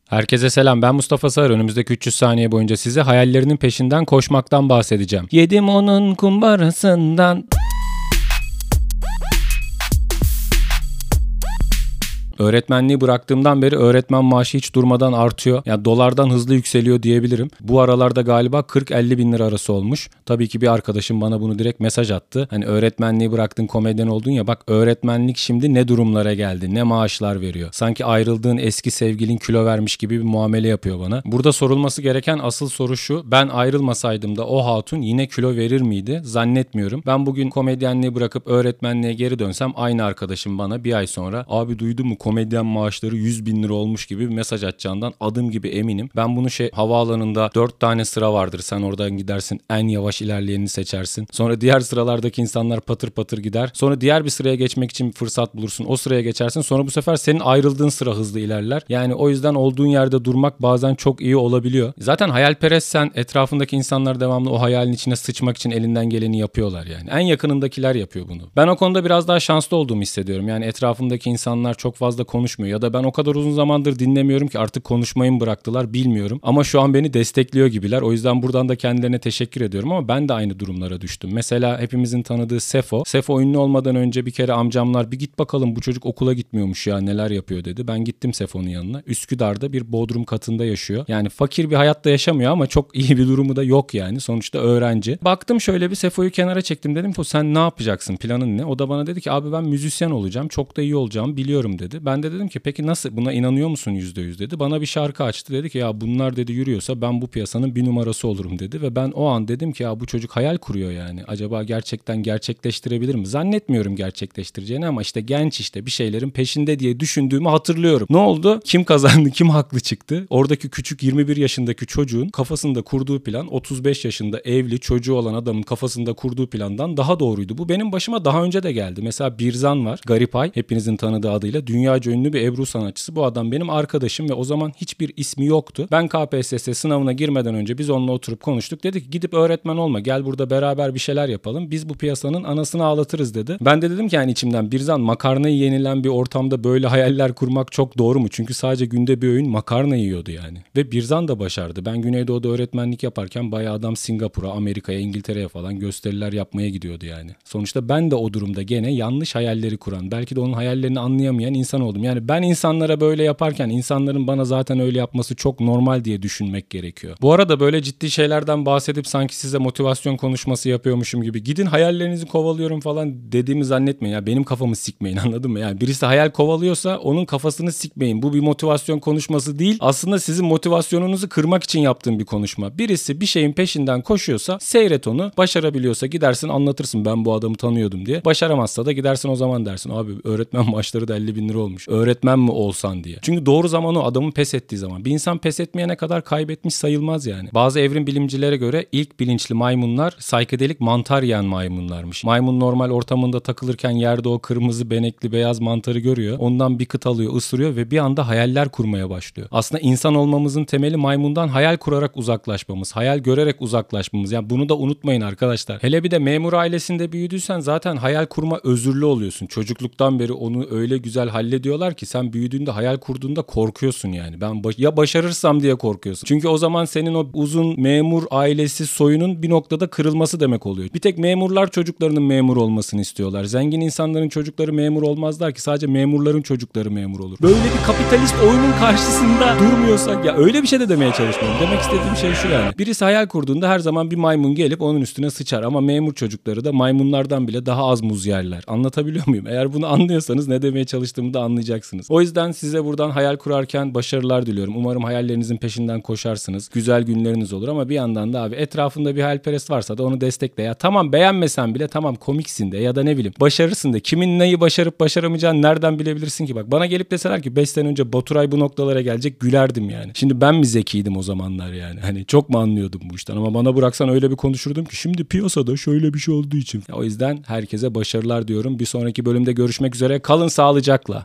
Herkese selam, ben Mustafa Sağır. Önümüzdeki 300 saniye boyunca size hayallerinin peşinden koşmaktan bahsedeceğim. Yedim onun kumbarasından. Öğretmenliği bıraktığımdan beri öğretmen maaşı hiç durmadan artıyor. Yani dolardan hızlı yükseliyor diyebilirim. Bu aralarda galiba 40-50 bin lira arası olmuş. Tabii ki bir arkadaşım bana bunu direkt mesaj attı. Hani öğretmenliği bıraktın, komedyen oldun ya, bak öğretmenlik şimdi ne durumlara geldi, ne maaşlar veriyor. Sanki ayrıldığın eski sevgilin kilo vermiş gibi bir muamele yapıyor bana. Burada sorulması gereken asıl soru şu: ben ayrılmasaydım da o hatun yine kilo verir miydi? Zannetmiyorum. Ben bugün komedyenliği bırakıp öğretmenliğe geri dönsem aynı arkadaşım bana bir ay sonra abi duydun mu komedyen maaşları 100 bin lira olmuş gibi bir mesaj atacağından adım gibi eminim. Ben bunu havaalanında 4 tane sıra vardır. Sen oradan gidersin, en yavaş ilerleyenini seçersin. Sonra diğer sıralardaki insanlar patır patır gider. Sonra diğer bir sıraya geçmek için bir fırsat bulursun. O sıraya geçersin. Sonra bu sefer senin ayrıldığın sıra hızlı ilerler. Yani o yüzden olduğun yerde durmak bazen çok iyi olabiliyor. Zaten hayalperestsen etrafındaki insanlar devamlı o hayalin içine sıçmak için elinden geleni yapıyorlar yani. En yakınındakiler yapıyor bunu. Ben o konuda biraz daha şanslı olduğumu hissediyorum. Yani etrafımdaki insanlar çok fazla konuşmuyor ya da ben o kadar uzun zamandır dinlemiyorum ki artık konuşmayı mı bıraktılar bilmiyorum. Ama şu an beni destekliyor gibiler. O yüzden buradan da kendilerine teşekkür ediyorum ama ben de aynı durumlara düştüm. Mesela hepimizin tanıdığı Sefo. Sefo ünlü olmadan önce bir kere amcamlar bir git bakalım bu çocuk okula gitmiyormuş ya neler yapıyor dedi. Ben gittim Sefo'nun yanına. Üsküdar'da bir bodrum katında yaşıyor. Yani fakir bir hayatta yaşamıyor ama çok iyi bir durumu da yok yani. Sonuçta öğrenci. Baktım şöyle bir Sefo'yu kenara çektim, dedim ki sen ne yapacaksın, planın ne? O da bana dedi ki abi ben müzisyen olacağım, çok da iyi olacağım biliyorum dedi. Ben de dedim ki peki nasıl, buna inanıyor musun %100 dedi. Bana bir şarkı açtı, dedi ki ya bunlar dedi yürüyorsa ben bu piyasanın bir numarası olurum dedi. Ve ben o an dedim ki ya bu çocuk hayal kuruyor yani. Acaba gerçekten gerçekleştirebilir mi? Zannetmiyorum gerçekleştireceğini ama işte genç, işte bir şeylerin peşinde diye düşündüğümü hatırlıyorum. Ne oldu? Kim kazandı? Kim haklı çıktı? Oradaki küçük 21 yaşındaki çocuğun kafasında kurduğu plan 35 yaşında evli çocuğu olan adamın kafasında kurduğu plandan daha doğruydu. Bu benim başıma daha önce de geldi. Mesela Birzan var. Garipay, hepinizin tanıdığı adıyla dünyaca ünlü bir Ebru sanatçısı. Bu adam benim arkadaşım ve o zaman hiçbir ismi yoktu. Ben KPSS sınavına girmeden önce biz onunla oturup konuştuk. Dedi ki gidip öğretmen olma, gel burada beraber bir şeyler yapalım. Biz bu piyasanın anasını ağlatırız dedi. Ben de dedim ki yani içimden, Birzan makarnayı yenilen bir ortamda böyle hayaller kurmak çok doğru mu? Çünkü sadece günde bir öğün makarna yiyordu yani. Ve Birzan da başardı. Ben Güneydoğu'da öğretmenlik yaparken bayağı adam Singapur'a, Amerika'ya, İngiltere'ye falan gösteriler yapmaya gidiyordu yani. Sonuçta ben de o durumda gene yanlış hayalleri kuran, belki de onun hayallerini anlayamayan insan oldum. Yani ben insanlara böyle yaparken insanların bana zaten öyle yapması çok normal diye düşünmek gerekiyor. Bu arada böyle ciddi şeylerden bahsedip sanki size motivasyon konuşması yapıyormuşum gibi gidin hayallerinizi kovalıyorum falan dediğimi zannetmeyin. Ya benim kafamı sikmeyin, anladın mı? Yani birisi hayal kovalıyorsa onun kafasını sikmeyin. Bu bir motivasyon konuşması değil. Aslında sizin motivasyonunuzu kırmak için yaptığım bir konuşma. Birisi bir şeyin peşinden koşuyorsa seyret onu. Başarabiliyorsa gidersin anlatırsın ben bu adamı tanıyordum diye. Başaramazsa da gidersin o zaman dersin abi öğretmen maaşları da 50 bin lira olmuş. Öğretmen mi olsan diye. Çünkü doğru zaman o, adamın pes ettiği zaman. Bir insan pes etmeyene kadar kaybetmiş sayılmaz yani. Bazı evrim bilimcilere göre ilk bilinçli maymunlar psikedelik mantar yiyen maymunlarmış. Maymun normal ortamında takılırken yerde o kırmızı benekli beyaz mantarı görüyor. Ondan bir kıt alıyor, ısırıyor ve bir anda hayaller kurmaya başlıyor. Aslında insan olmamızın temeli maymundan hayal kurarak uzaklaşmamız, hayal görerek uzaklaşmamız. Yani bunu da unutmayın arkadaşlar. Hele bir de memur ailesinde büyüdüysen zaten hayal kurma özürlü oluyorsun. Çocukluktan beri onu öyle güzel hallediyorlar ki sen büyüdüğünde, hayal kurduğunda korkuyorsun yani. Ben ya başarırsam diye korkuyorsun. Çünkü o zaman senin o uzun memur ailesi soyunun bir noktada kırılması demek oluyor. Bir tek memurlar çocuklarının memur olmasını istiyorlar. Zengin insanların çocukları memur olmazlar ki, sadece memurların çocukları memur olur. Böyle bir kapitalist oyunun karşısında durmuyorsak, ya öyle bir şey de demeye çalışmıyorum. Demek istediğim şey şu yani. Birisi hayal kurduğunda her zaman bir maymun gelip onun üstüne sıçar ama memur çocukları da maymunlardan bile daha az muz yerler. Anlatabiliyor muyum? Eğer bunu anlıyorsanız ne demeye çalıştığımı da anlayacaksınız. O yüzden size buradan hayal kurarken başarılar diliyorum. Umarım hayallerinizin peşinden koşarsınız. Güzel günleriniz olur ama bir yandan da abi etrafında bir hayalperest varsa da onu destekle ya. Tamam beğenmesen bile tamam komiksin de ya da ne bileyim başarırsın de. Kimin neyi başarıp başaramayacağını nereden bilebilirsin ki? Bak bana gelip deseler ki 5 sene önce Baturay bu noktalara gelecek, gülerdim yani. Şimdi ben mi zekiydim o zamanlar yani? Hani çok mu anlıyordum bu işten ama bana bıraksan öyle bir konuşurdum ki şimdi piyasada şöyle bir şey olduğu için. O yüzden herkese başarılar diyorum. Bir sonraki bölümde görüşmek üzere. Kalın sağlıcakla.